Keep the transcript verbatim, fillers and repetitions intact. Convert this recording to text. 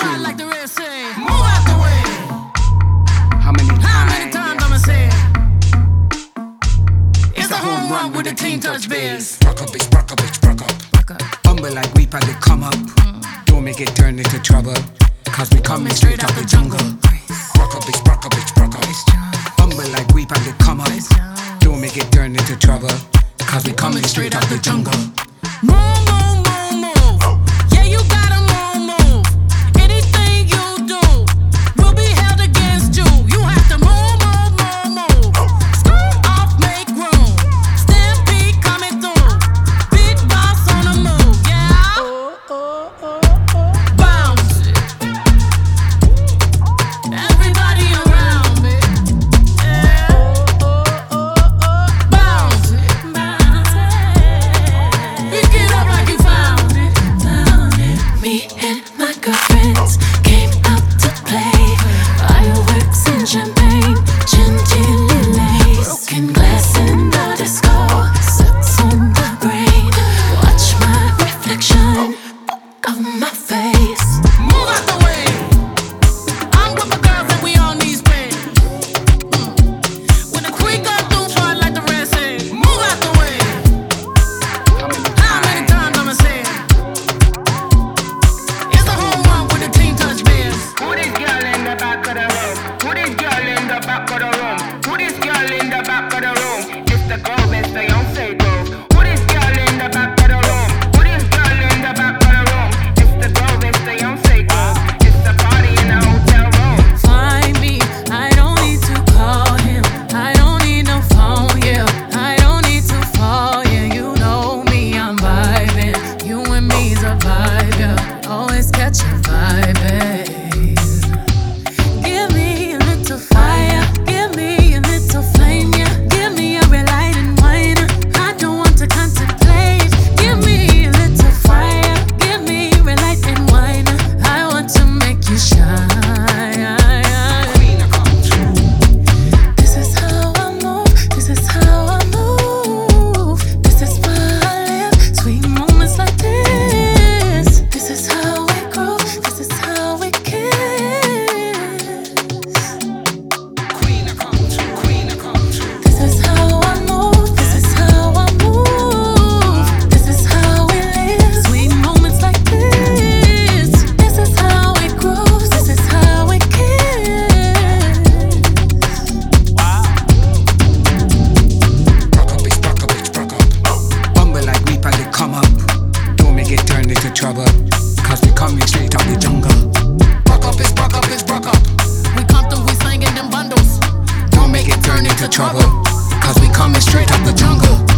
true. Like the Red Sea. Move out the way. How many times? How many times I'ma say it? It's a home run with the Team Touch Bears. Rock up, bitch, rock up, bitch, rock up. Rock up. Humble like we they come up. Mm. Don't make it turn into trouble. Cause we coming straight out the jungle. Rock up, bitch, rock up, bitch, rock up. Humble like we they come up. Don't make it turn into trouble. Cause we coming straight out the jungle. Move, move, move, move. Yeah, you gotta move, move. Anything you do will be held against you. You have to move, move, move, move. Scoot off, make room. Stampede coming through. Big boss on the move, yeah. Bounce it. Everybody around me. Yeah. Bounce it. Pick it up like you found it. Found it. Me and my girlfriends came out to play. Fireworks and champagne, chantilly lace. Broken glass in the disco, sucks on the brain. Watch my reflection of my face. Move out the way. I'm with my girls and we all need space. Mm. When the creek go through, fly like the Red Sea. Move out the way. How many times I'ma say it? It's a home run with the Team Touch Bears. Who this girl in the back of the room? Who this girl in the back of the room? Who this girl in the back of the room? It's the girl, it's the Beyonce girl. Who this girl in the back of the room? Who this girl in the back of the room? It's the girl, it's the Beyonce girl. It's the party in the hotel room. Find me, I don't need to call him. I don't need no phone, yeah. I don't need to fall, yeah. You know me, I'm vibing. You and me's a vibe, yeah. Always catch a vibe, babe. Give me a little fire, give me a little flame, yeah. Give me a red light and wine. I don't want to contemplate. Give me a little fire, give me a red light and wine. I want to make you shine. This is how I move, this is how I move. This is why I live, sweet moments like this. This is how we grow, this is how we kiss. Queen, I come true, queen, I come true. This is how I move, this is how I move. This is how we live, sweet moments like this. This is how it grows, this is how we kiss. Rock up, bitch, rock up, bitch, rock up. Humble like we they come up. Don't make it turn into trouble. Cause we coming straight out the jungle. Rock up, bitch, rock up, bitch, rock up. We come through, we slinging them bundles. Don't make it turn into trouble. Cause we coming straight out the jungle.